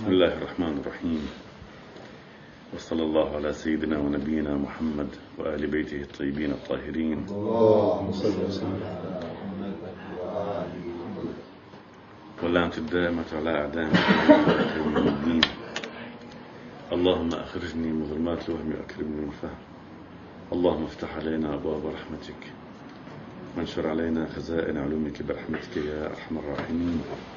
بسم الله الرحمن الرحيم، وصلى الله على سيدنا ونبينا محمد وآل بيته الطيبين الطاهرين. اللهم صل وسلم واللعنة الدائمة على أعدائنا يوم الدين. اللهم أخرجني من ظلمات الوهم وأكرمني من الفهم. اللهم افتح علينا أبواب رحمتك وانشر علينا خزائن علومك برحمتك يا أرحم الراحمين.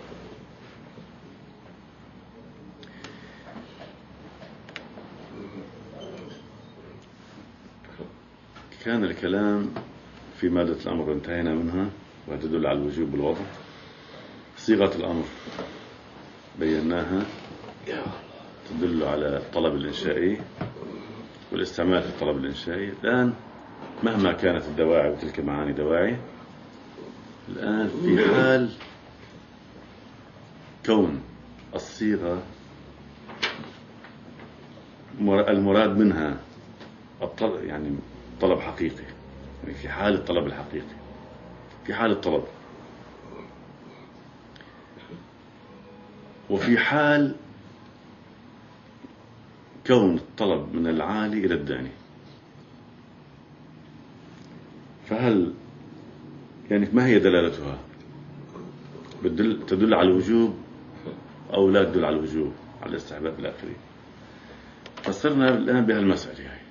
كان الكلام في مادة الأمر وانتهينا منها، وتدل على الوجوب والوضع. صيغة الأمر بيناها تدل على الطلب الإنشائي والاستعمال في الطلب الإنشائي. الآن مهما كانت الدواعي وتلك معاني دواعي، الآن في حال كون الصيغة المراد منها الطلب، يعني طلب حقيقي، يعني في حال الطلب الحقيقي، في حال الطلب، وفي حال كون الطلب من العالي إلى الداني. فهل يعني ما هي دلالتها؟ تدل على الوجوب أو لا تدل على الوجوب، على الاستحباب إلى آخره؟ فصرنا الآن بهالمسألة هاي.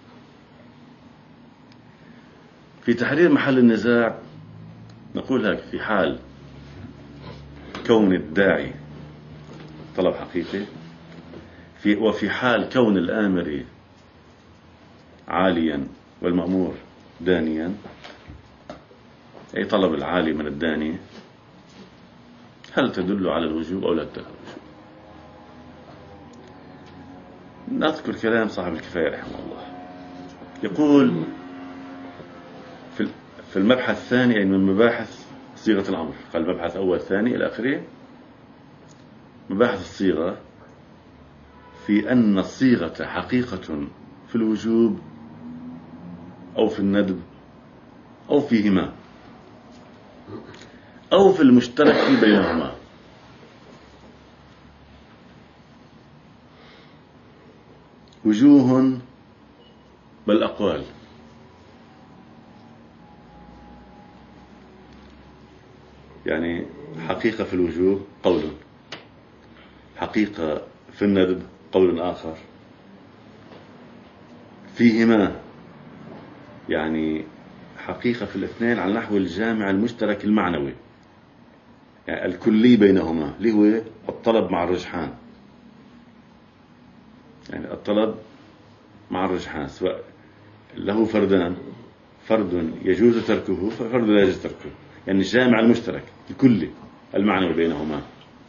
في تحرير محل النزاع نقول لك في حال كون الداعي طلب حقيقي، وفي حال كون الآمر عاليا والمأمور دانيا، أي طلب العالي من الداني، هل تدل على الوجوب أو لا تدل على الوجوب؟ نذكر كلام صاحب الكفاية رحمه الله. يقول في المبحث الثاني، يعني من مباحث صيغة الأمر، قال مبحث أول ثاني إلى آخره، مباحث الصيغة في أن الصيغة حقيقة في الوجوب أو في الندب أو فيهما أو في المشترك بينهما. وجوه بل أقوال. يعني حقيقة في الوجوب قول، حقيقة في الندب قول آخر، فيهما يعني حقيقة في الاثنين على نحو الجامع المشترك المعنوي، يعني الكلي بينهما، اللي هو الطلب مع الرجحان. يعني الطلب مع الرجحان، سواء له فردان، فرد يجوز تركه وفرد لا يجوز تركه، يعني الجامع المشترك الكلي المعنوي بينهما،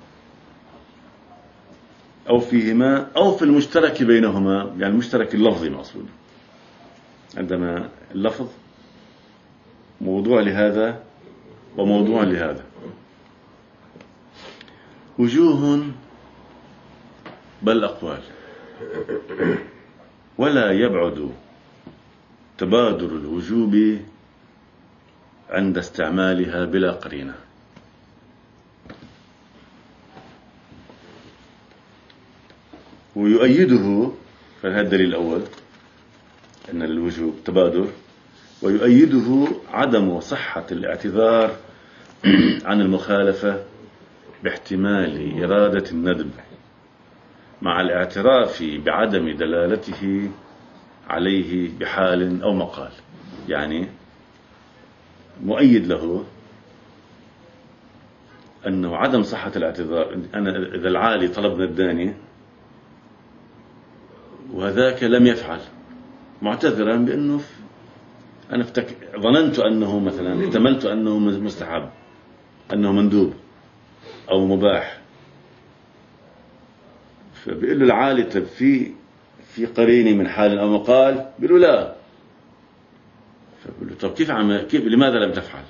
أو فيهما أو في المشترك بينهما، يعني المشترك اللفظي مقصود. عندما اللفظ موضوع لهذا وموضوع لهذا. وجوه بل أقوال. ولا يبعد تبادر الوجوب عند استعمالها بلا قرينة. ويؤيده، فهذا الدليل الأول أن للوجوب تبادر، ويؤيده عدم صحة الاعتذار عن المخالفة باحتمال إرادة الندب، مع الاعتراف بعدم دلالته عليه بحال أو مقال. يعني مؤيد له أنه عدم صحة الاعتذار. أنا إذا العالي طلب من الداني وهذاك لم يفعل، معتذرا بأنه أنا ظننت أنه مثلا، احتملت أنه مستحب، أنه مندوب أو مباح، فبيقول له العالي طب في قرينة من حال أو مقال؟ بيقول له لا. فبيقول له طب كيف لماذا لم تفعل؟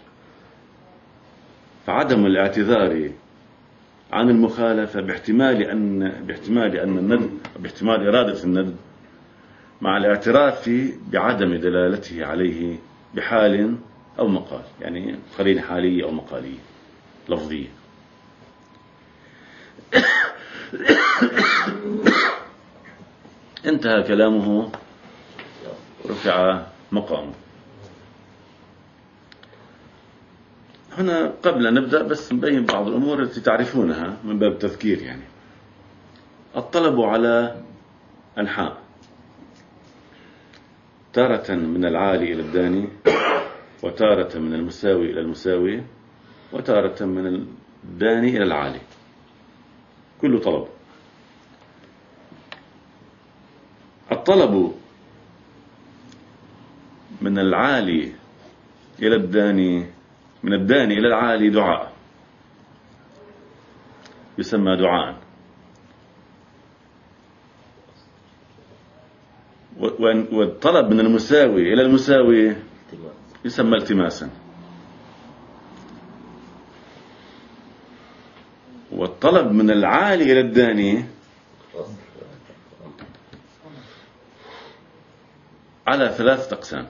فعدم الاعتذار عن المخالفة باحتمال أن الندب، باحتمال إرادة الندب، مع الاعتراف بعدم دلالته عليه بحال أو مقال، يعني قرينة حالية أو مقالية لفظية. انتهى كلامه، رفع مقامه. هنا قبل أن نبدأ بس نبين بعض الأمور التي تعرفونها من باب التذكير. يعني الطلب على أنحاء، تارة من العالي إلى الداني، وتارة من المساوي إلى المساوي، وتارة من الداني إلى العالي، كله طلب. الطلب من العالي إلى الداني، من الداني إلى العالي دعاء، يسمى دعاء. والطلب من المساوي إلى المساوي يسمى التماسا. والطلب من العالي إلى الداني على 3 أقسام.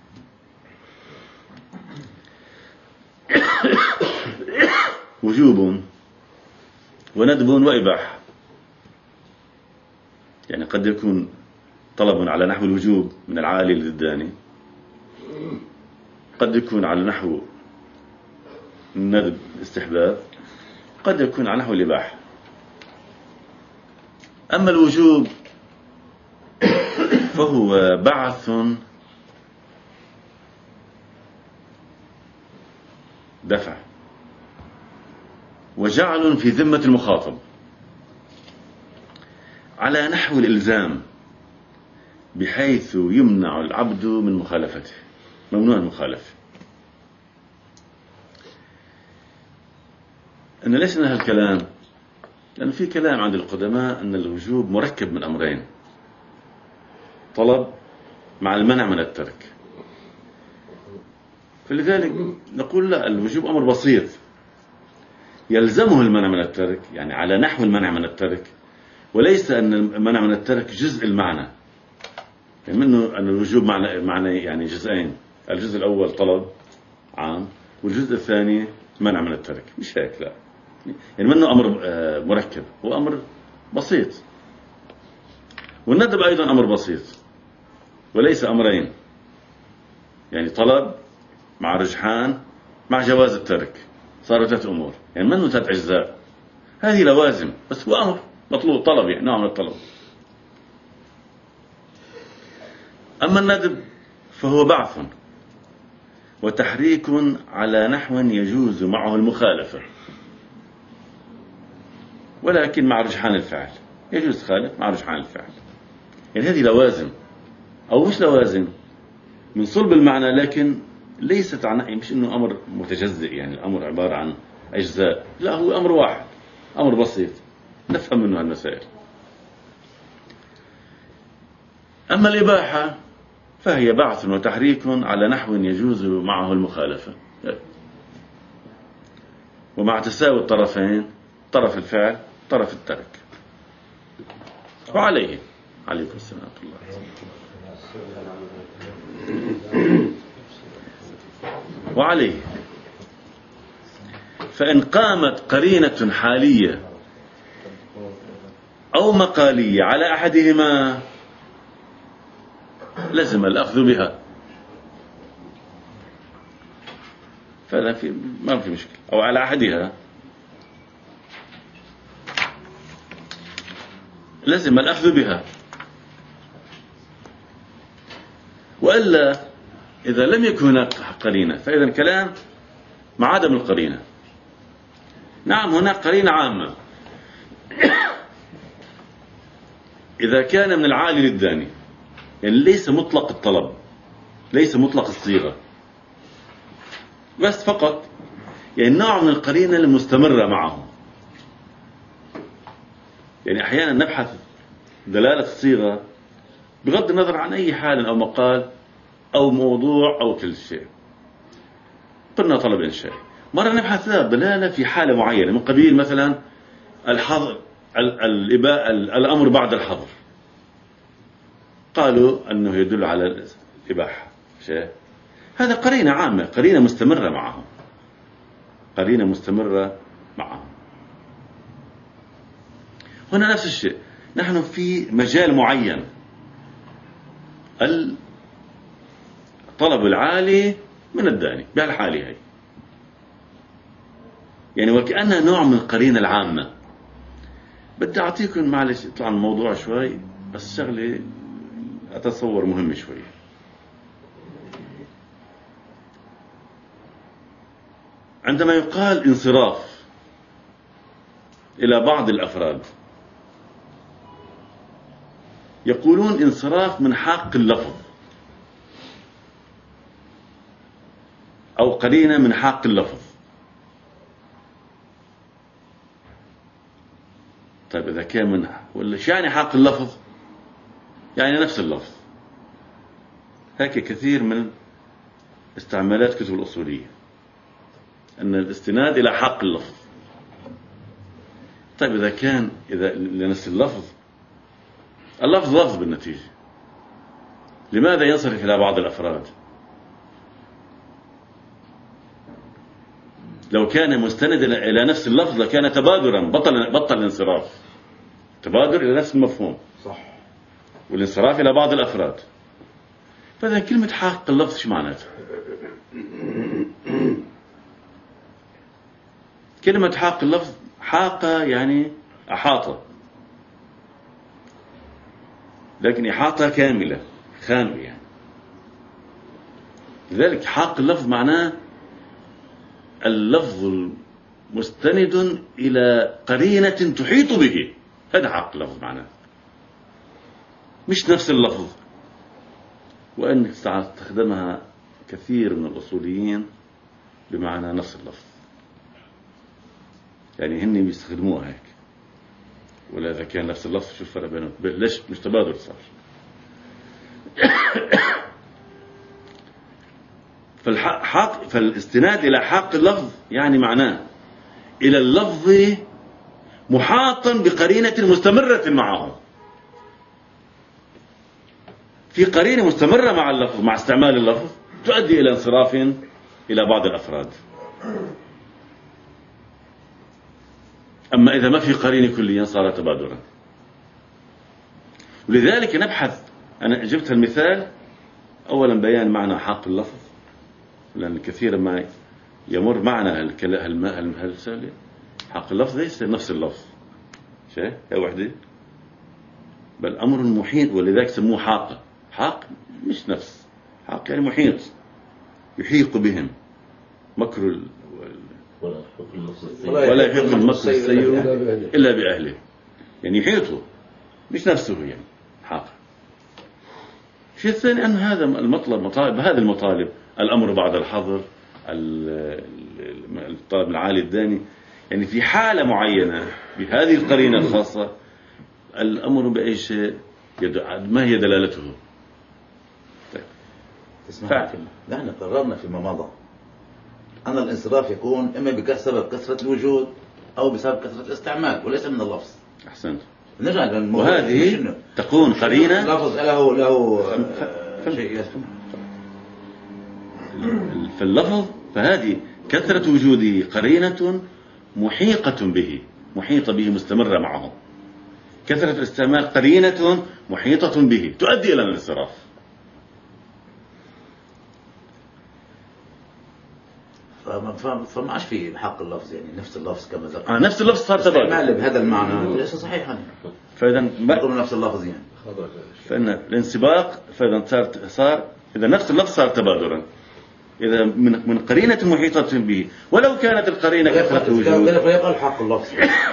وجوب وندب وإباحة. يعني قد يكون طلب على نحو الوجوب من العالي للداني، قد يكون على نحو الندب استحباب، قد يكون على نحو الإباحة. أما الوجوب فهو بعث دفع، وجعل في ذمة المخاطب على نحو الإلزام، بحيث يمنع العبد من مخالفته، ممنوع المخالفة. أن ليس لها الكلام، لأن في كلام عند القدماء أن الوجوب مركب من أمرين: طلب مع المنع من الترك. فلذلك نقول لا، الوجوب أمر بسيط يلزمه المنع من الترك، يعني على نحو المنع من الترك، وليس أن المنع من الترك جزء المعنى. يعني منه أن الوجوب معنى يعني جزئين: الجزء الأول طلب عام، والجزء الثاني منع من الترك. مش هيك، لا. يعني منه أمر مركب، هو أمر بسيط. والندب أيضا أمر بسيط وليس أمرين، يعني طلب مع رجحان مع جواز الترك، صاروا 3 أمور. يعني منه 3 أجزاء، هذه لوازم، بس هو أمر مطلوب، طلب، يعني نوع من الطلب. أما الندب فهو بعث وتحريك على نحو يجوز معه المخالفة، ولكن مع رجحان الفعل. يجوز خالف مع رجحان الفعل. يعني هذه لوازم، أو مش لوازم، من صلب المعنى، لكن ليست عن، مش إنه أمر متجزئ، يعني الأمر عبارة عن أجزاء، لا، هو أمر واحد، أمر بسيط نفهم منه المسائل. أما الإباحة فهي بعث وتحريك على نحو يجوز معه المخالفة، ومع تساوي الطرفين، طرف الفعل طرف الترك. وعليه، عليكم السلام ورحمة الله. وعليه فإن قامت قرينة حالية أو مقالية على أحدهما لزم الأخذ بها، فلا ما في مشكلة، أو على أحدها لزم الأخذ بها. وإلا إذا لم يكن هناك قرينة، فإذا الكلام مع عدم القرينة. نعم، هناك قرينة عامة إذا كان من العالي للداني، يعني ليس مطلق الطلب، ليس مطلق الصيغة، بس فقط يعني نوع من القرينة المستمرة معه. يعني أحيانا نبحث دلالة الصيغة بغض النظر عن أي حال أو مقال أو موضوع أو كل شيء. قلنا طلب إنشائي، مرة نبحث دلالة في حالة معينة، من قبيل مثلا الحظر، الأمر بعد الحظر، قالوا أنه يدل على الإباحة. هذا قرينة عامة، قرينة مستمرة معهم، قرينة مستمرة معهم. هنا نفس الشيء، نحن في مجال معين، الطلب العالي من الداني بهالحالة هي، يعني وكأنها نوع من القرينة العامة. بدي أعطيكم، معلش اطلع عن الموضوع شوي، بس شغلة أتصور مهمة شوي. عندما يقال انصراف إلى بعض الأفراد، يقولون انصراف من حق اللفظ أو قرينة من حق اللفظ. طيب إذا كان من، ولا شو يعني حق اللفظ؟ يعني نفس اللفظ. هيك كثير من استعمالات كتب الأصولية، أن الاستناد إلى حق اللفظ. طيب إذا كان لنفس اللفظ، اللفظ لفظ بالنتيجة، لماذا ينصرف إلى بعض الأفراد؟ لو كان مستندا إلى نفس اللفظ لكان تبادرا، بطل الانصراف، تبادر إلى نفس المفهوم، صح، والانصراف إلى بعض الأفراد. فإذا كلمة حق اللفظ شو معناتها؟ كلمة حق اللفظ، حاق يعني أحاط، لكن إحاطة كاملة خاملة يعني. لذلك حق اللفظ معناه اللفظ مستند إلى قرينة تحيط به، هذا حق اللفظ معناه، مش نفس اللفظ. وأن استخدمها كثير من الأصوليين بمعنى نفس اللفظ، يعني هن بيستخدموها هيك. ولا إذا كان نفس اللفظ شو الفرق بينهم؟ ليش مش تبادل صار؟ فالاستناد إلى حق اللفظ يعني معناه إلى اللفظ محاطا بقرينة مستمرة معه، في قرينة مستمرة مع اللفظ، مع استعمال اللفظ تؤدي إلى انصراف إلى بعض الأفراد. أما إذا ما في قرينة كليا صار تبادرا. ولذلك نبحث، أنا جبت المثال أولا بيان معنى حق اللفظ، لأن كثيرا ما يمر معنا هالسالة حق اللفظ ليس نفس اللفظ، شيء يا وحدة، بل أمر محيط، ولذلك سموه حاق. حاق مش نفس، حاق يعني محيط، يحيق بهم مكر ولا يحيق المكر السيء إلا بأهله، يعني يحيطه مش نفسه، يعني حاق. الشيء الثاني أن هذا مطالب، هذه المطالب، الأمر بعد الحظر، الطلب العالي الداني، يعني في حالة معينة بهذه القرينة الخاصة الأمر بأي شيء ما هي دلالته؟ تسمع، نحن قررنا فيما مضى أن الانصراف يكون إما بسبب كثرة الوجود أو بسبب كثرة الاستعمال، وليس من اللفظ. أحسنت. وهذه تكون قرينة اللفظ له شيء في اللفظ، فهذه كثرة وجوده قرينة محيطة به مستمرة معه. كثرة الاستعمال قرينة محيطة به تؤدي إلى الانصراف. فما عادش في حق اللفظ، يعني نفس اللفظ كما ذكر، نفس اللفظ صار تبادل بهذا المعنى ليس صحيحا. فإذا نفس اللفظ يعني، فإن الانسباق، فإذا صار إذا نفس اللفظ صار تبادلا، إذا من قرينة محيطة به، ولو كانت القرينة كثرة وجود فيقال حق اللفظ.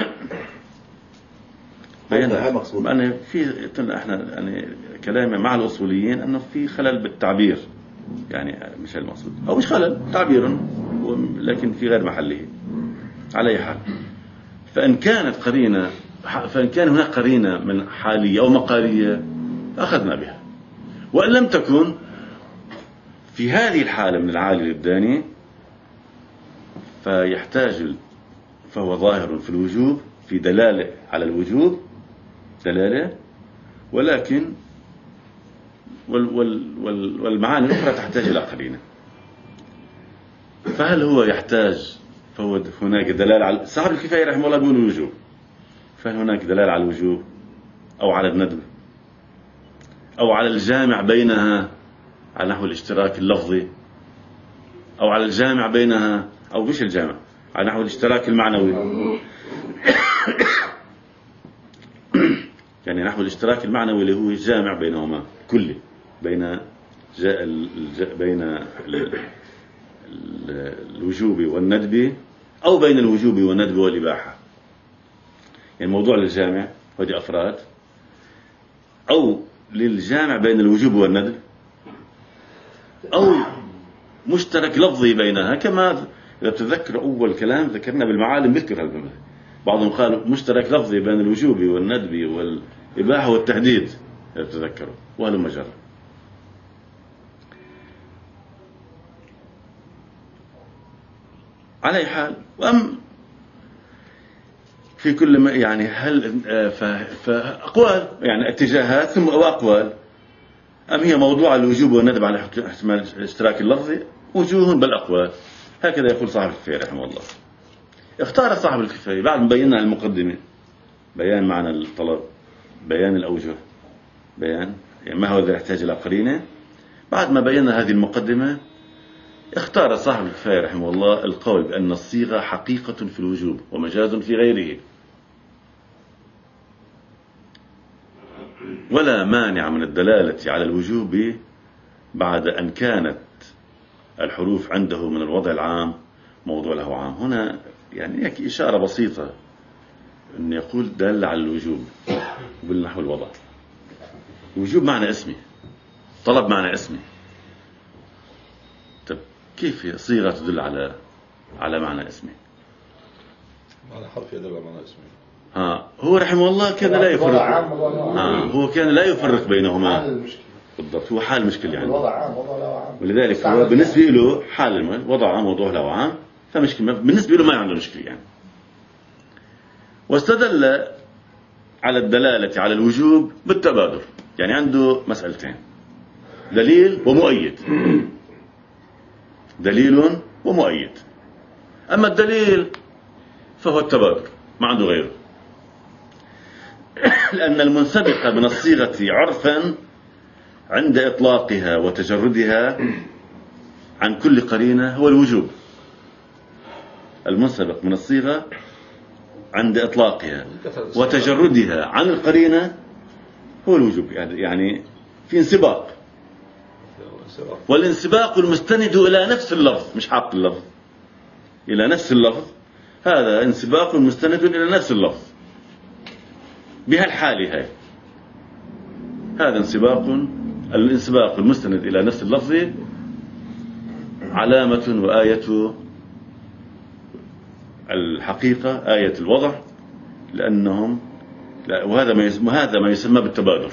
أنا إحنا يعني كلامي مع الأصوليين أنه في خلل بالتعبير، يعني مش المقصود، أو مش خلل، تعبير لكن في غير محله. على أي حال، فإن كان هناك قرينة من حالية أو مقالية أخذنا بها، وإن لم تكن في هذه الحالة من العالي للداني فهو ظاهر في الوجوب، في دلالة على الوجوب دلالة، ولكن والمعاني الأخرى تحتاج إلى قرينة. فهل هو يحتاج؟ فهو هناك دلالة على صاحب الكفاية رحمه الله بيقول الوجوب، فهل هناك دلالة على الوجوب أو على الندب أو على الجامع بينها على نحو الاشتراك اللفظي، أو على الجامع بينها، أو مش الجامع، على نحو الاشتراك المعنوي يعني نحو الاشتراك المعنوي اللي هو الجامع بينهما كله، بين الوجوب والندب، أو بين الوجوب والندب والإباحة. يعني موضوع للجامع هذه أفراد، أو للجامع بين الوجوب والندب، أو مشترك لفظي بينها. كما إذا تذكر أول كلام ذكرنا بالمعالم بذكر هذا، بعضهم قالوا مشترك لفظي بين الوجوب والندب والإباحة والتحديد إذا تذكروا، وهذا مجرد. على أي حال، وأم في كل ما يعني هل فأقوال يعني اتجاهات ثم وأقوال، أم هي موضوع الوجوب والندب على احتمال الاشتراك اللفظي؟ وجوه بل أقوال. هكذا يقول صاحب الكفاية رحمه الله. اختار صاحب الكفاية بعد ما بينا المقدمة، بيان معنى الطلب، بيان الأوجه، بيان يعني ما هو الذي يحتاج إلى قرينة. بعد ما بينا هذه المقدمة اختار صاحب الكفاية رحمه الله القول بأن الصيغة حقيقة في الوجوب ومجاز في غيره، ولا مانع من الدلالة على الوجوب بعد أن كانت الحروف عنده من الوضع العام موضوع له عام. هنا يعني يكفي إشارة بسيطة أن يقول دل على الوجوب بالنحو الوضع. الوجوب معنى اسمي، طلب معنى اسمي. طب كيف صيغة تدل على معنى اسمي؟ معنى حرف يدل على معنى اسمي. هو رحمه الله كان لا يفرق. هو كان لا يفرق بينهما بالضبط. هو حال مشكلة يعني. الوضع عام وضع له عام. ولذلك هو بالنسبة له حال وضع عام وضع له عام، فمشكلة بالنسبة له ما عنده مشكلة يعني. واستدل على الدلالة على الوجوب بالتبادر، يعني عنده مسألتين: دليل ومؤيد. دليل ومؤيد. أما الدليل فهو التبادر، ما عنده غيره، لأن المنسبق من الصيغة عرفا عند إطلاقها وتجردها عن كل قرينة هو الوجوب. المنسبق من الصيغة عند إطلاقها وتجردها عن القرينة هو الوجوب، يعني في انسباق، والانسباق المستند إلى نفس اللفظ، مش حق اللفظ، إلى نفس اللفظ. هذا انسباق مستند إلى نفس اللفظ بهالحالة هاي. هذا الانسباق المستند إلى نفس اللفظ علامة وآية الحقيقة، آية الوضع، لأنهم وهذا ما يسمى بالتبادر،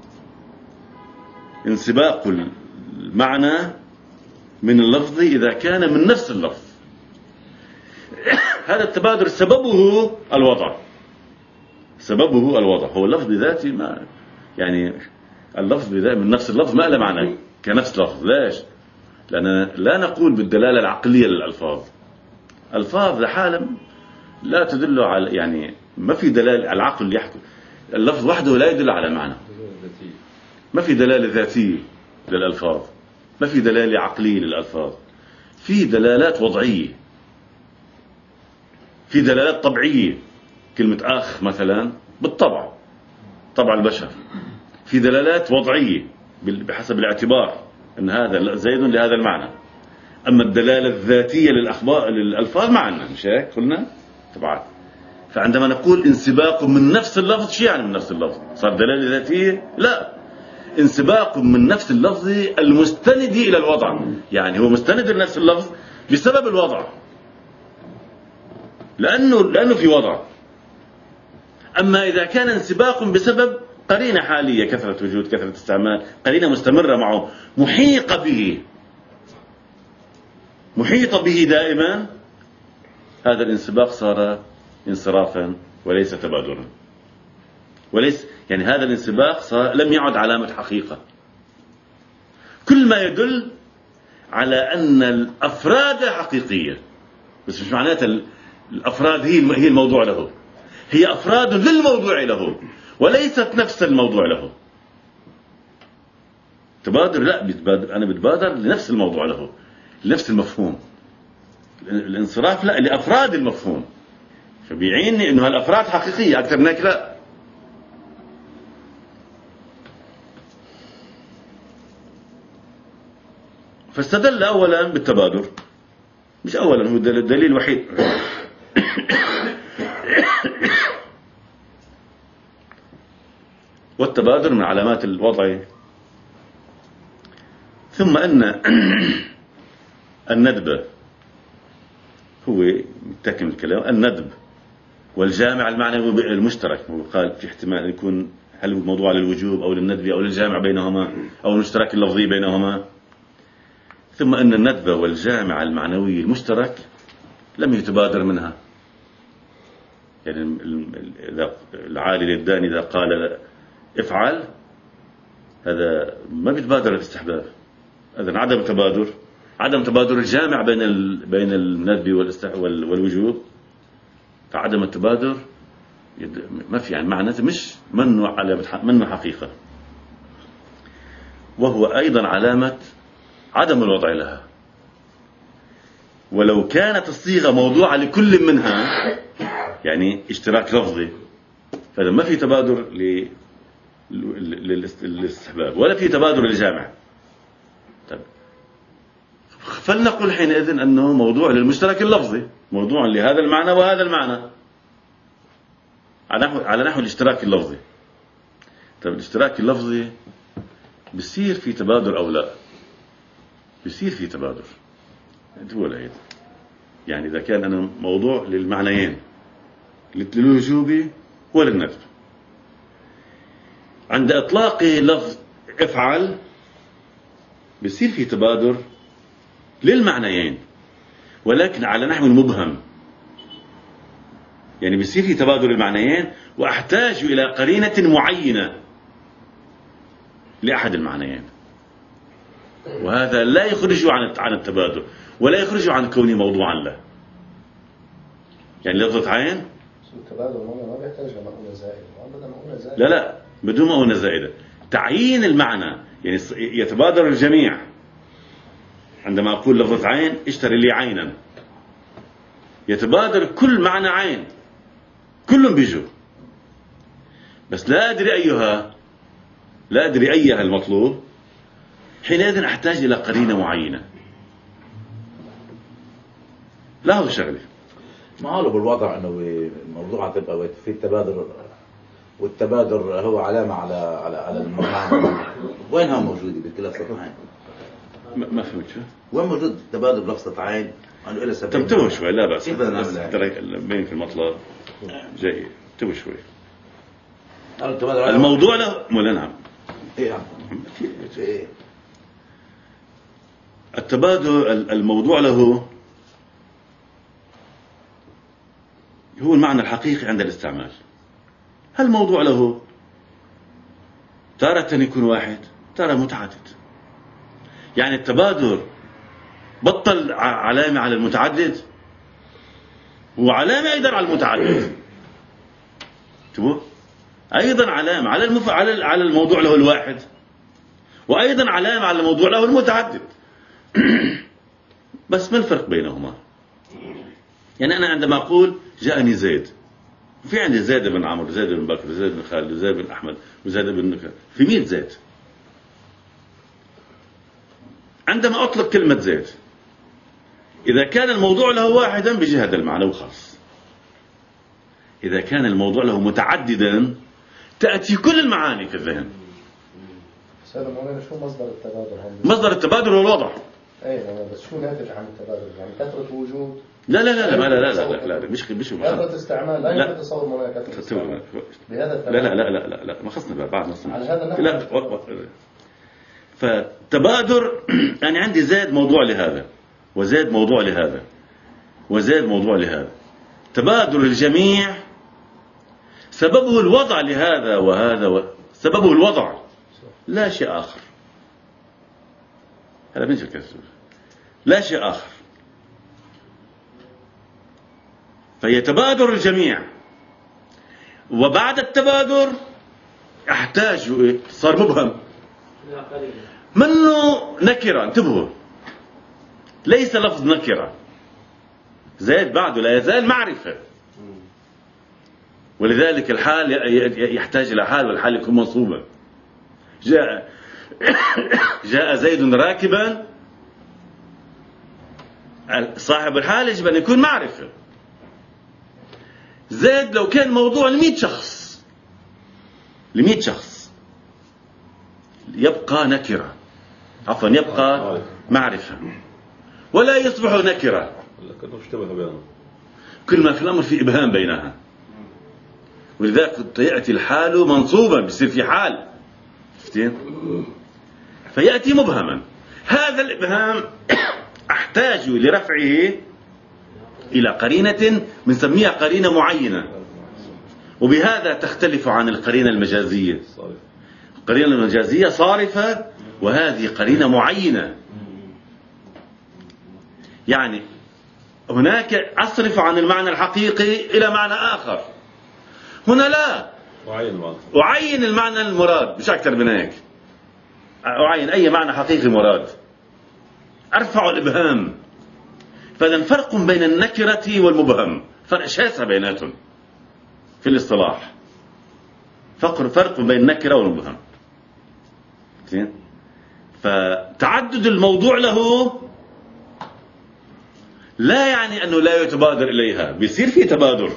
انسباق المعنى من اللفظ إذا كان من نفس اللفظ. هذا التبادر سببه الوضع، سببه الوضع. هو اللفظ بذاته ما يعني اللفظ بذاته من نفس اللفظ ما له معنى كنفس لفظ. ليش؟ لأن لا نقول بالدلالة العقلية للألفاظ. ألفاظ لحالها لا تدل على، يعني ما في دلالة. العقل يحكم، اللفظ وحده لا يدل على معنى. ما في دلالة ذاتية للألفاظ، ما في دلالة عقلية للألفاظ. في دلالات وضعية، في دلالات طبيعية. كلمة آخ مثلا بالطبع، طبع البشر. في دلالات وضعية بحسب الاعتبار أن هذا زيد لهذا المعنى. أما الدلالة الذاتية للألفاظ ما عندنا، مش هيك قلنا طبعا. فعندما نقول انسباق من نفس اللفظ، شيء يعني من نفس اللفظ؟ صار دلالة ذاتية؟ لا، انسباق من نفس اللفظ المستند إلى الوضع، يعني هو مستند لنفس اللفظ بسبب الوضع، لأنه في وضع. أما إذا كان انسباق بسبب قرينة حالية، كثرة وجود، كثرة استعمال، قرينة مستمرة معه، محيطة به دائما، هذا الانسباق صار انصرافا وليس تبادرا، وليس يعني هذا الانسباق لم يعد علامة حقيقة. كل ما يدل على أن الأفراد حقيقية، بس مش معناتها الأفراد هي الموضوع له. هي أفراد للموضوع له وليست نفس الموضوع له. تبادر لا، أنا بتبادر لنفس الموضوع له، لنفس المفهوم. الانصراف لا، لأفراد المفهوم، فبيعيني إنه هالأفراد حقيقية أكثر من هيك لا. فاستدل أولا بالتبادر، مش أولا، هو الدليل الوحيد. والتبادر من علامات الوضع. ثم أن الندب هو متكم الكلام، الندب والجامع المعنوي المشترك. هو قال في احتمال يكون هل الموضوع للوجوب أو للندب أو للجامع بينهما أو المشترك اللفظي بينهما. ثم أن الندب والجامع المعنوي المشترك لم يتبادر منها. يعني العالي للداني إذا قال افعل، هذا ما بيتبادر الاستحباب، هذا عدم تبادر الجامع بين الندب والوجوب. فعدم التبادر ما في، يعني معناته مش منه حقيقة، وهو أيضا علامة عدم الوضع لها. ولو كانت الصيغة موضوعة لكل منها، يعني اشتراك لفظي، فهذا ما في تبادر للاستحباب ولا في تبادر للجامع. طيب، فلنقل حينئذ أنه موضوع للمشترك اللفظي، موضوع لهذا المعنى وهذا المعنى على نحو الاشتراك اللفظي. طيب، الاشتراك اللفظي بيصير في تبادر أو لا؟ بيصير في تبادر. هو العيد، يعني إذا كان أنا موضوع للمعنيين، للوجوب وللندب، عند إطلاق لفظ افعل بيصير في تبادر للمعنيين، ولكن على نحو مبهم. يعني بيصير في تبادل المعنيين وأحتاج إلى قرينة معينة لأحد المعنيين، وهذا لا يخرج عن التبادل ولا يخرج عن كونه موضوعا له. يعني لفظة عين التبادل ما بيحتاج لمؤونة زائدة. لا بدون مؤونة زائدة. تعيين المعنى، يعني يتبادر الجميع. عندما أقول لفظة عين اشتري لي عينا، يتبادر كل معنى عين، كلهم بيجوا، بس لا أدري أيها المطلوب. حينئذ أحتاج إلى قرينة معينة. لا هو شغلي ما قالوا بالوضع انه الموضوع تبقى في التبادر، والتبادر هو علامه على المعنى. وينها موجوده بكل الصفحات؟ ما فهمت شو وين موجود التبادل بلفظة عين؟ انه له سبب. تنتبه شوي، لا بأس، كيف بدنا نعمل ترى بين في المطلب جاي. انتبه شوي. التبادل الموضوع له ولا نعم؟ ايه التبادل الموضوع له هو المعنى الحقيقي عند الاستعمال. هل الموضوع له تارة يكون واحد، تارة متعدد. يعني التبادل بطل علامة على المتعدد، وعلامة أيضا على المتعدد. تبو أيضا علامة على الموضوع له الواحد، وأيضا علامة على الموضوع له المتعدد. بس ما الفرق بينهما؟ يعني أنا عندما أقول جاءني زيد، في عندي زيد بن عمرو، زيد بن بكر، زيد بن خالد، زيد بن أحمد، وزيد بن نكر، في 100 زيد. عندما أطلق كلمة زيد، إذا كان الموضوع له واحدا بيجي هذا المعنى وخلص. إذا كان الموضوع له متعددا تأتي كل المعاني في الذهن. سألوا مولانا شو مصدر التبادل؟ مصدر التبادل هو الوضع. اي بس شو ناتج عن التبادل؟ يعني كثرة وجود؟ لا لا لا لا لا لا لا لا مش كثرة استعمال لا يمكن تصور مولانا كثرة استعمال بهذا التبادل. لا لا لا لا لا لا ما خصنا بعد ما على هذا النحو. لا فتبادر يعني عندي زاد موضوع لهذا، وزاد موضوع لهذا، وزاد موضوع لهذا. تبادل الجميع سببه الوضع لهذا وهذا سببه الوضع لا شيء آخر. هذا من الكذب، لا شيء آخر. فيتبادر الجميع وبعد التبادر احتاج صار مبهم، منه نكرة. انتبهوا، ليس لفظ نكرة، زيد بعده لا يزال معرفة، ولذلك الحال يحتاج إلى حال، والحال يكون منصوبا. جاء زيد راكبا، صاحب الحال يجب أن يكون معرفة. زيد لو كان موضوع ل100 شخص، ل100 شخص يبقى نكرة، عفوا يبقى معرفة ولا يصبح نكرة. كل ما في الأمر في إبهام بينها، ولذلك يأتي الحال منصوبا، بيصير في حال، فيأتي مبهما. هذا الإبهام أحتاج لرفعه إلى قرينة بنسميها قرينة معينة، وبهذا تختلف عن القرينة المجازية. القرينة المجازية صارفة، وهذه قرينة معينة، يعني هناك أصرف عن المعنى الحقيقي إلى معنى آخر، هنا لا، أعين المعنى المراد، مش أكثر من هيك. أعين أي معنى حقيقي مراد، أرفع الإبهام. فإذا فرق بين النكرة والمبهم، فرق شاسع بيناتهم في الاصطلاح، فرق بين النكرة والمبهم. فتعدد الموضوع له لا يعني أنه لا يتبادر إليها، بيصير في تبادر.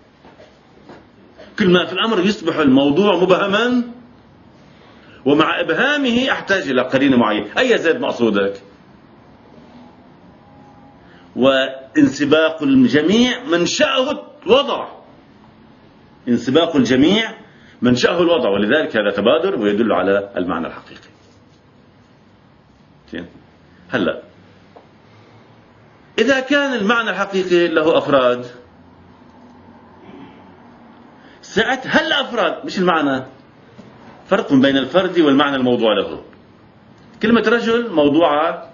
كل ما في الأمر يصبح الموضوع مبهما، ومع إبهامه أحتاج إلى قرينة معينة. أي زيد مقصودك؟ وانسباق الجميع منشأه الوضع، انسباق الجميع منشأه الوضع، ولذلك هذا تبادر ويدل على المعنى الحقيقي. هلأ إذا كان المعنى الحقيقي له أفراد، هل الأفراد مش المعنى، فرق بين الفرد والمعنى الموضوع له. كلمة رجل موضوعة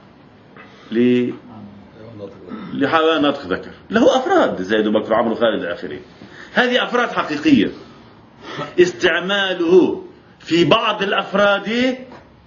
لحيوان ناطق ذكر، له أفراد، زيد وبكر وعمر وخالد إلى آخره. هذه أفراد حقيقية، استعماله في بعض الأفراد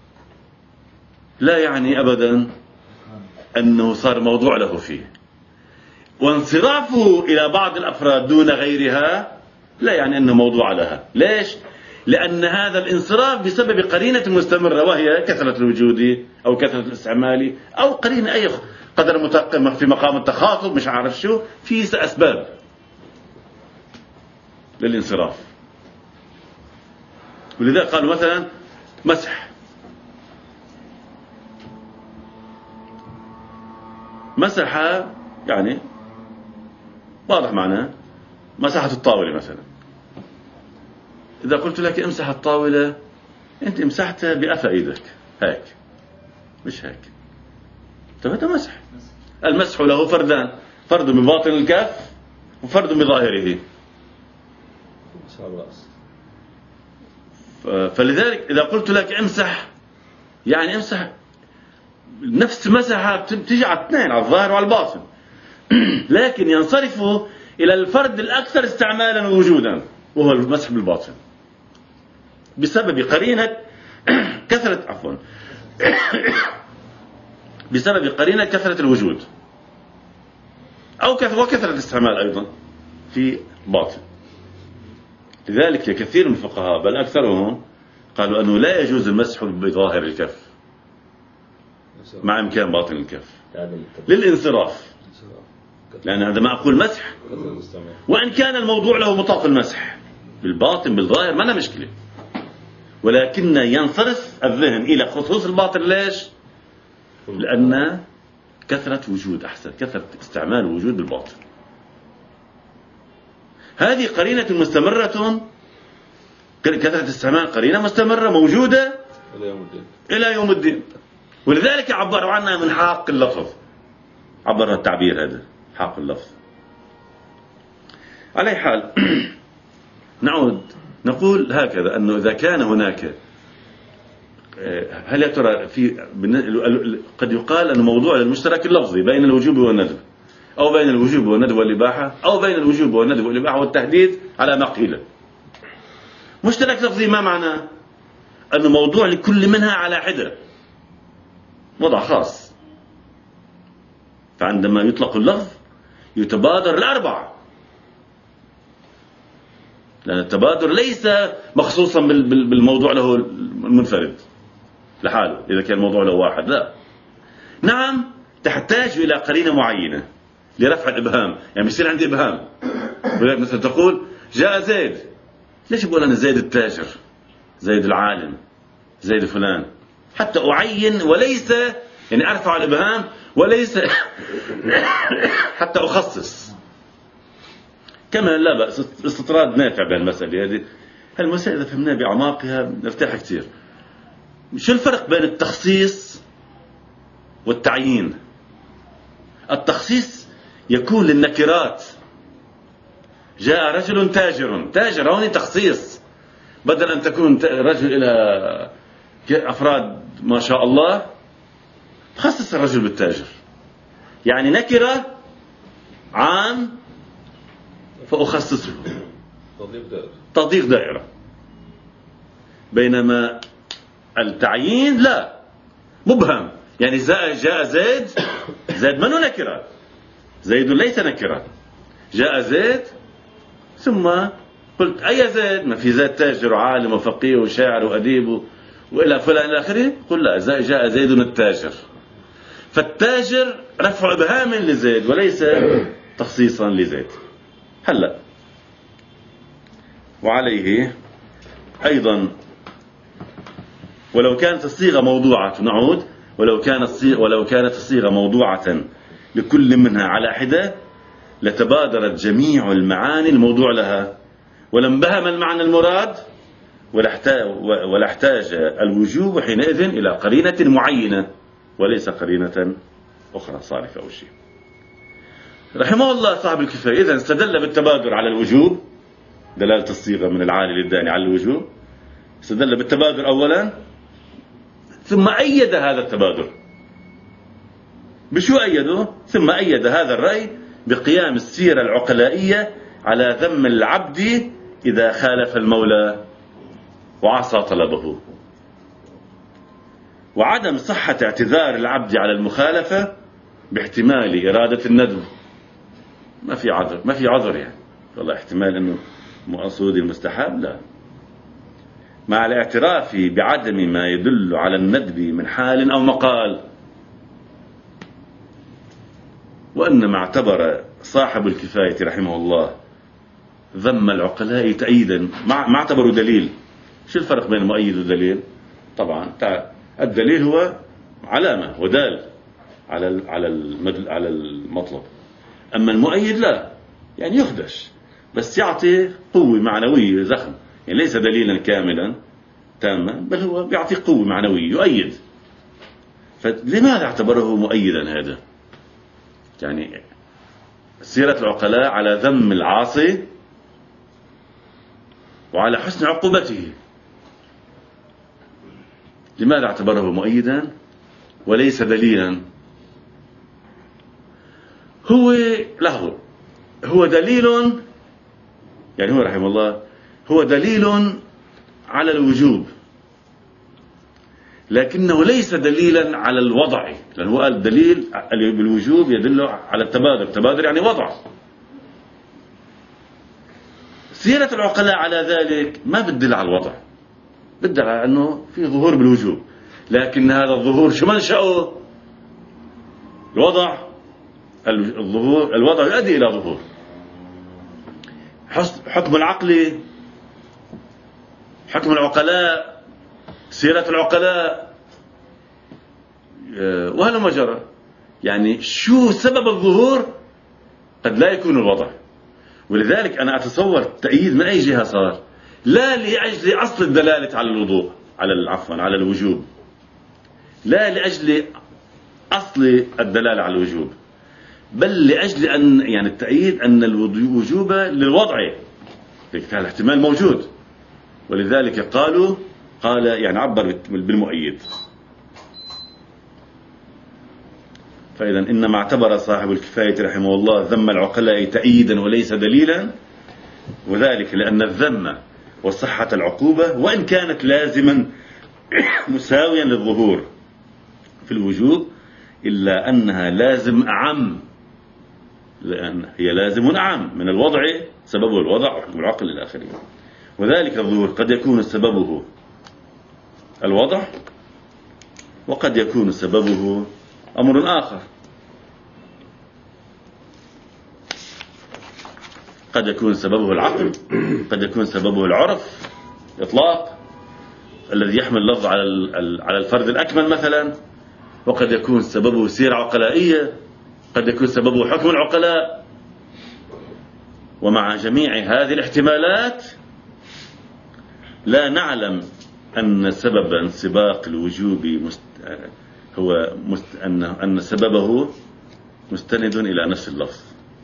لا يعني أبدا أنه صار موضوع له فيه، وانصرافه إلى بعض الأفراد دون غيرها لا يعني أنه موضوع لها. ليش؟ لأن هذا الانصراف بسبب قرينة مستمرة، وهي كثرة الوجود أو كثرة الاستعمال أو قرينة أي قدر متقم في مقام التخاطب، مش عارف شو، في أسباب للانصراف. ولذلك قالوا مثلا مسح، مسح يعني واضح معناه مسحت الطاولة مثلا. إذا قلت لك امسح الطاولة، أنت مسحتها بأفا إيدك هيك، مش هيك. طب هذا مسح. المسح له فردان، فرد بباطن الكف وفرد بظاهره. فلذلك إذا قلت لك امسح، يعني امسح نفس مسحة بتجي على الاثنين، على الظاهر وعلى الباطن، لكن ينصرف إلى الفرد الأكثر استعمالا ووجودا، وهو المسح بالباطن، بسبب قرينة كثرة بسبب قرينة كثرة الوجود أو وكثرة الاستعمال أيضا في باطن. لذلك كثير من الفقهاء بل أكثرهم قالوا أنه لا يجوز المسح بظاهر الكف مع إمكان باطن الكف للانصراف، لأن هذا ما أقول مسح، وإن كان الموضوع له مطاق المسح بالباطن بالظاهر ما له مشكلة، ولكن ينصرف الذهن إلى خصوص الباطن. ليش؟ لأن كثرة وجود أحسن، كثرة استعمال وجود بالباطن. هذه قرينة مستمرة، كثرة استعمال قرينة مستمرة موجودة إلى يوم الدين. ولذلك عبروا عنها من حاق اللفظ، عبر التعبير هذا حاق اللفظ. على أي حال نعود نقول هكذا، أنه إذا كان هناك، هل يا ترى في قد يقال أن موضوع المشترك اللفظي بين الوجوب والندب، أو بين الوجوب والندب والإباحة، أو بين الوجوب والندب والإباحة والتحديد على ما قيل. مشترك لفظي ما معناه؟ أنه موضوع لكل منها على حدة، وضع خاص. فعندما يطلق اللفظ يتبادر الأربعة، لأن التبادر ليس مخصوصا بالموضوع له المنفرد لحاله إذا كان الموضوع له واحد، لا. نعم تحتاج إلى قرينة معينة لرفع الإبهام، يعني بيصير عندي إبهام، مثلا تقول جاء زيد، ليش أقول أنا زيد التاجر، زيد العالم، زيد فلان، حتى أعين وليس يعني أرفع الإبهام، وليس حتى أخصص. كما لا بأس استطراد نافع بهالمسألة هذه. هالمسألة إذا فهمناها بأعماقها نرتاح كثير. شو الفرق بين التخصيص والتعيين؟ التخصيص يكون للنكرات، جاء رجل تاجر، تاجر هون تخصيص، بدل أن تكون رجل إلى أفراد ما شاء الله، خصص الرجل بالتاجر، يعني نكرة عام فأخصصه، تضييق دائرة. بينما التعيين لا، مبهم، يعني جاء زيد، زيد منه نكرة، زيد ليس نكرة، جاء زيد ثم قلت أي زيد؟ ما في زيد تاجر وعالم وفقيه وشاعر وأديب وإلى فلان إلى آخره. قل لا، جاء زيد التاجر. فالتاجر رفع إبهام لزيد وليس تخصيصا لزيد. هلا وعليه أيضا ولو كانت الصيغة موضوعة، نعود، ولو كانت الصيغة موضوعة لكل منها على حدة لتبادرت جميع المعاني الموضوع لها، ولانبهم المعنى المراد، ولا احتاج الوجوب حينئذ إلى قرينة معينة وليس قرينة أخرى صارفة أو شيء. رحمه الله صاحب الكفاية إذن استدل بالتبادر على الوجوب، دلالة الصيغة من العالي للداني على الوجوب، استدل بالتبادر أولا، ثم أيد هذا التبادر. بشو أيده؟ ثم أيد هذا الرأي بقيام السيرة العقلائية على ذم العبد إذا خالف المولى وعصى طلبه، وعدم صحة اعتذار العبد على المخالفة باحتمال إرادة الندب. ما في عذر يعني، والله احتمال أنه مقصود المستحب، لا، مع الاعتراف بعدم ما يدل على الندب من حال أو مقال. وإنما اعتبر صاحب الكفاية رحمه الله ذم العقلاء تأييدا، ما اعتبروا دليل. شو الفرق بين المؤيد والدليل؟ طبعا الدليل هو علامة ودال على المطلب، أما المؤيد لا، يعني يخدش بس يعطي قوة معنوية زخم، يعني ليس دليلا كاملا تاما، بل هو بيعطي قوة معنوية يؤيد. فلماذا اعتبره مؤيدا هذا؟ يعني سيرة العقلاء على ذم العاصي وعلى حسن عقوبته، لماذا اعتبره مؤيدا وليس دليلا؟ هو دليل، يعني هو رحمه الله هو دليل على الوجوب، لكنه ليس دليلا على الوضع، لأنه هو قال الدليل بالوجوب يدل على التبادر يعني وضع. سيرة العقلاء على ذلك ما بتدل على الوضع، بتدل على أنه في ظهور بالوجوب، لكن هذا الظهور شو منشأه؟ الوضع. الوضع يؤدي إلى ظهور. حكم العقل، حكم العقلاء، سيرة العقلاء، وهذا ما جرى. يعني شو سبب الظهور؟ قد لا يكون الوضع. ولذلك أنا أتصور التأييد من أي جهة صار؟ لا لأجل أصل الدلالة على الوضوء، على الوجوب، لا لأجل أصل الدلالة على الوجوب، بل لأجل أن يعني التأييد أن الوجوب للوضع، كان الاحتمال موجود، ولذلك قال يعني عبر بالمؤيد. فإذا إنما اعتبر صاحب الكفاية رحمه الله ذم العقلاء تأييدا وليس دليلا، وذلك لأن الذم وصحة العقوبة، وإن كانت لازما مساويا للظهور في الوجوب، إلا أنها لازم أعم، لأن هي لازم أعم من الوضع، سببه الوضع وحكم العقل إلى آخره. وذلك الظهور قد يكون سببه الوضع، وقد يكون سببه أمر آخر. قد يكون سببه العقل، قد يكون سببه العرف إطلاق الذي يحمل اللفظ على الفرد الأكمل مثلا، وقد يكون سببه سيرة عقلائية، قد يكون سببه حكم العقلاء. ومع جميع هذه الاحتمالات لا نعلم أن سبب انسباق الوجوب أن سببه مستند إلى نفس اللفظ.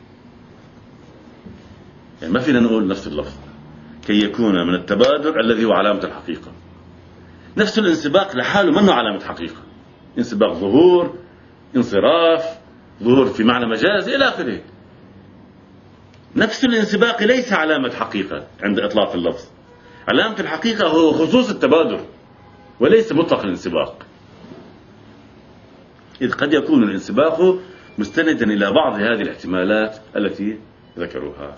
يعني ما فينا نقول نفس اللفظ كي يكون من التبادر الذي هو علامة الحقيقة. نفس الانسباق لحاله منه علامة حقيقة، انسباق ظهور، انصراف، ظهور في معنى مجاز إلى آخره. نفس الانسباق ليس علامة حقيقة عند إطلاق اللفظ. علامة الحقيقة هو خصوص التبادر وليس مطلق الانسباق، إذ قد يكون الانسباق مستندا إلى بعض هذه الاحتمالات التي ذكروها.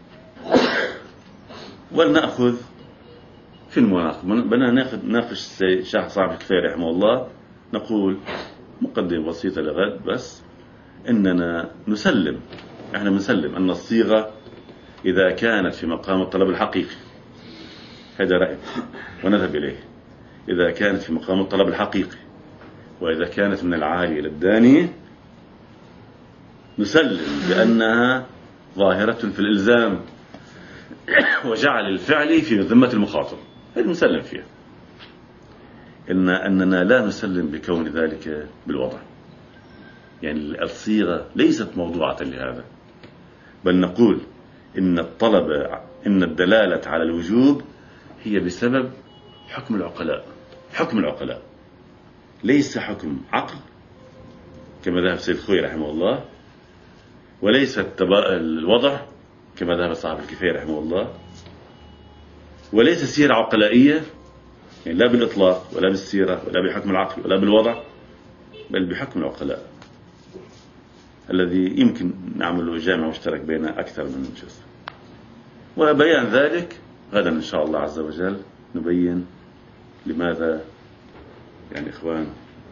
ولنأخذ في المناقب، بدنا ناقش شيخ صاحب الكفاية رحمه الله. نقول مقدمة بسيطة لغد بس، إننا نسلم، إحنا بنسلم أن الصيغة إذا كانت في مقام الطلب الحقيقي، هذا رأي ونذهب إليه، إذا كانت في مقام الطلب الحقيقي وإذا كانت من العالي إلى الداني، نسلم بأنها ظاهرة في الإلزام وجعل الفعل في ذمة المخاطب، هذا نسلم فيها. أننا لا نسلم بكون ذلك بالوضع، يعني الصيغة ليست موضوعة لهذا، بل نقول إن الدلالة على الوجوب هي بسبب حكم العقلاء. حكم العقلاء ليس حكم عقل كما ذهب سيد خوي رحمه الله، وليس الوضع كما ذهب صاحب الكفاية رحمه الله، وليس سيرة عقلائية، يعني لا بالإطلاق ولا بالسيرة ولا بحكم العقل ولا بالوضع، بل بحكم العقلاء الذي يمكن نعمل جامع مشترك بين أكثر من جزء. وبيان ذلك غدا إن شاء الله عز وجل نبين لماذا، يعني إخوان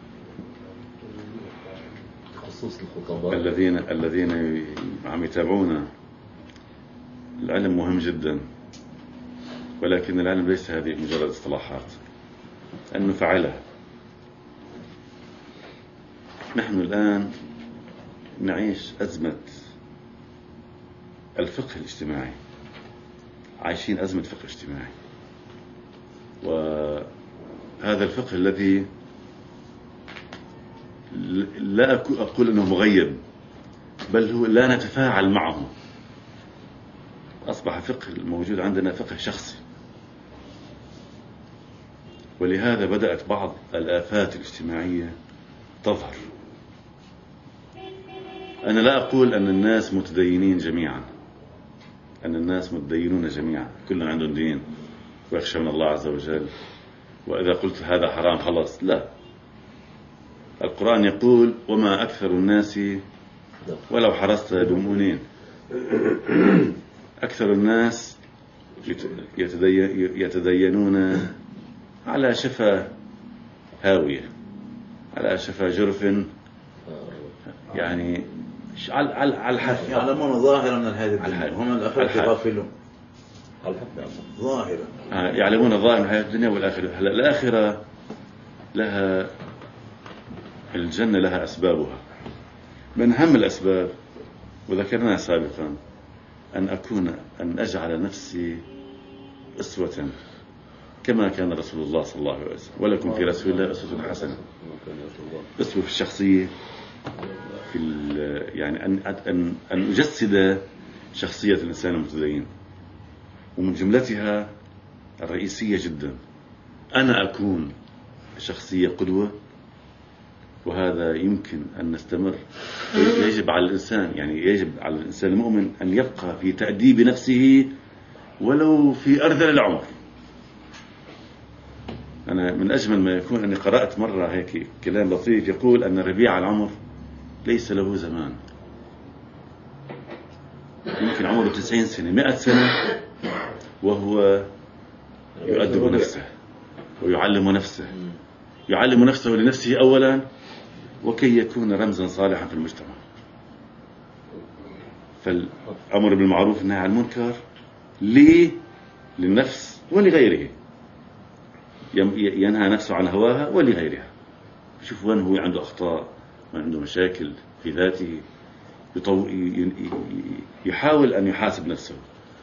خصوص الخطباء الذين عم يتابعونا، العلم مهم جدا، ولكن العلم ليس هذه مجرد اصطلاحات، أن نفعلها. نحن الآن نعيش أزمة الفقه الاجتماعي، عايشين أزمة فقه اجتماعي، وهذا الفقه الذي لا أقول أنه مغيب، بل هو لا نتفاعل معه. أصبح فقه الموجود عندنا فقه شخصي، ولهذا بدأت بعض الآفات الاجتماعية تظهر. أنا لا أقول أن الناس متدينين جميعا، أن الناس متدينون جميعا، كلنا عندهم دين ويخشون الله عز وجل، وإذا قلت هذا حرام خلاص، لا. القرآن يقول وما أكثر الناس ولو حرصت بمؤمنين. أكثر الناس يتدينون على شفا هاوية، على شفا جرف، يعني على الحافة، يعلمون ظاهرا من هذه الدنيا وهم الآخرة غافلون. ظاهرا يعلمون ظاهرا من هذه الدنيا والآخرة. هلا الآخرة لها، الجنة لها أسبابها، من أهم الأسباب وذكرناها سابقا أن أجعل نفسي أسوة كما كان رسول الله صلى الله عليه وسلم، ولكم في رسول الله أسوة حسنة. أسوة في الشخصية، يعني أن أجسد شخصية الإنسان المتدين، ومن جملتها الرئيسية جدا أنا أكون شخصية قدوة. وهذا يمكن أن نستمر. يجب على الإنسان المؤمن أن يبقى في تأديب نفسه ولو في أرذل العمر. أنا من أجمل ما يكون أني قرأت مرة هيك كلام لطيف يقول أن ربيع العمر ليس له زمان. يمكن عمره 90 سنة 100 سنة وهو يؤدب نفسه ويعلم نفسه، يعلم نفسه لنفسه أولا وكي يكون رمزا صالحا في المجتمع. فالأمر بالمعروف والنهي عن المنكر للنفس ولغيره، ينهى نفسه عن هواها ولغيرها. شوف وين هو عنده أخطاء، وين عنده مشاكل في ذاته، يحاول أن يحاسب نفسه.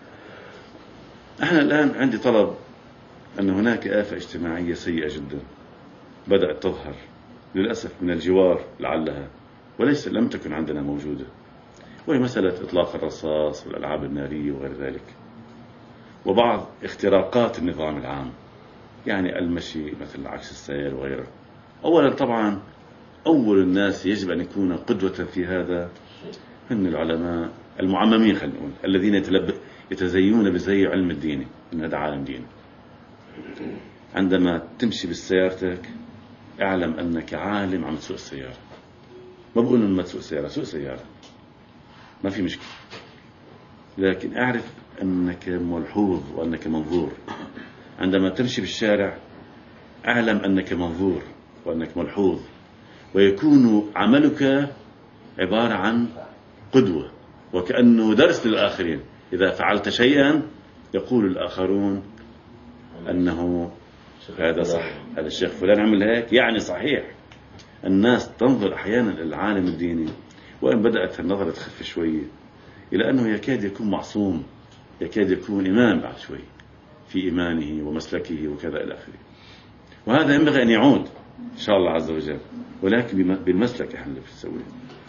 احنا الآن عندي طلب أن هناك آفة اجتماعية سيئة جدا بدأت تظهر للأسف من الجوار لعلها، وليس لم تكن عندنا موجودة، وهي مسألة إطلاق الرصاص والألعاب النارية وغير ذلك، وبعض اختراقات النظام العام، يعني المشي مثل عكس السير وغيره. أولا طبعا أول الناس يجب أن يكون قدوة في هذا هن العلماء المعممين، خلينا نقول الذين يتزينون بزي علم الدين، إن هذا عالم دين. عندما تمشي بسيارتك اعلم أنك عالم عم تسوق السيارة. ما بقول إنه ما تسوق سيارة، سوق سيارة ما في مشكلة، لكن اعرف أنك ملحوظ وأنك منظور. عندما تمشي بالشارع اعلم أنك منظور وأنك ملحوظ، ويكون عملك عبارة عن قدوة وكأنه درس للآخرين. إذا فعلت شيئا يقول الآخرون أنه هذا صح، هذا الشيخ فلان عمل هيك يعني صحيح. الناس تنظر أحيانا للعالم الديني، وإن بدأت النظرة تخف شوية، إلى أنه يكاد يكون معصوم، يكاد يكون إمام بعد شوي في إيمانه ومسلكه وكذا إلى آخره. وهذا ينبغي أن يعود إن شاء الله عز وجل، ولكن بالمسلك إحنا اللي بنسويه.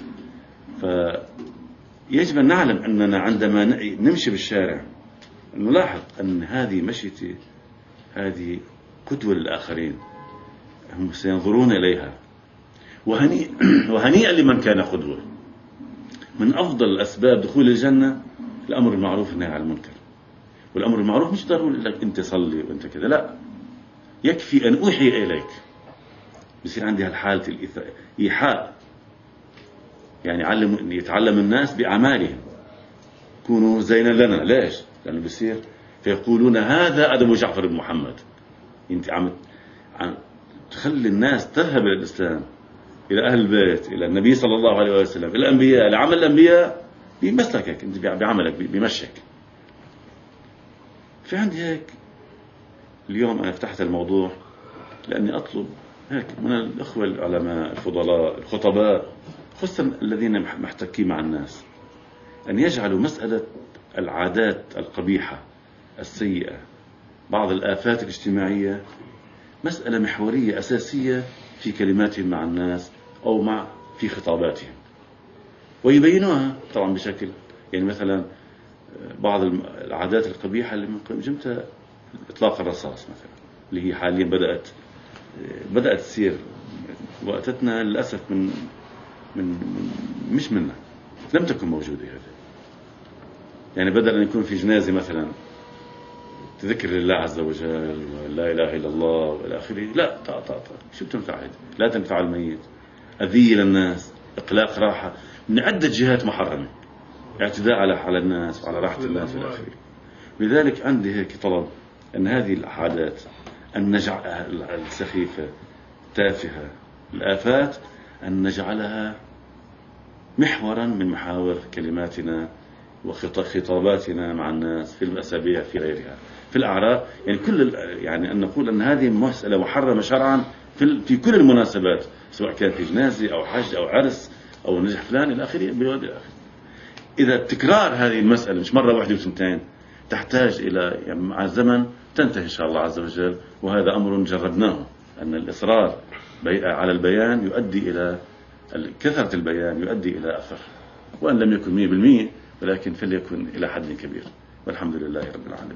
فيجب أن نعلم أننا عندما نمشي بالشارع نلاحظ أن هذه مشيتي هذه قدوة للآخرين، هم سينظرون إليها. وهنيئا لمن كان قدوة. من أفضل أسباب دخول الجنة الأمر بالمعروف والنهي عن المنكر. والأمر بالمعروف مش ضروري لك أنت صلي وأنت كذا، لا، يكفي أن أوحي إليك بصير عندي هالحالة الإيحاء. يعني يتعلم الناس بأعمالهم، كونوا زينا لنا. ليش؟ لأنه بصير فيقولون هذا أدب جعفر بن محمد. أنت عم تخلي الناس تذهب إلى الإسلام، إلى أهل البيت، إلى النبي صلى الله عليه وسلم، إلى الأنبياء، لعمل الأنبياء بمسلكك أنت، بعملك، بمشيك. في عندي هيك اليوم أنا فتحت الموضوع لأني أطلب هيك من الأخوة العلماء الفضلاء الخطباء، خصوصا الذين محتكين مع الناس، أن يجعلوا مسألة العادات القبيحة السيئة، بعض الآفات الاجتماعية، مسألة محورية أساسية في كلماتهم مع الناس أو في خطاباتهم، ويبينوها طبعا بشكل، يعني مثلا بعض العادات القبيحة اللي من جمتها إطلاق الرصاص مثلا، اللي هي حاليا بدأت تصير وقتنا للأسف مش منا، لم تكن موجودة هذا. يعني بدل أن يكون في جنازة مثلا تذكر لله عز وجل ولا إله إلا الله وإلى آخره، لا، شو بتنفع هذا؟ لا تنفع الميت، أذية للناس، إقلاق راحة من عدة جهات محرمة، اعتداء على الناس وعلى راحة الناس وإلى آخره. لذلك عندي هيك طلب أن هذه العادات أن نجعلها السخيفة تافهة، الآفات، أن نجعلها محورا من محاور كلماتنا وخطاباتنا مع الناس في الأسابيع في غيرها، في الأعراف، يعني أن نقول أن هذه مسألة محرمة شرعا في كل المناسبات، سواء كان في جنازة أو حج أو عرس أو نجح فلان إلى آخره بواد الآخر. إذا تكرار هذه المسألة مش مرة واحدة وثنتين، تحتاج إلى يعني مع الزمن تنتهي إن شاء الله عز وجل. وهذا أمر جربناه، أن الإصرار على البيان يؤدي إلى كثرة البيان يؤدي إلى أثر، وأن لم يكن 100% ولكن فليكن إلى حد كبير، والحمد لله رب العالمين.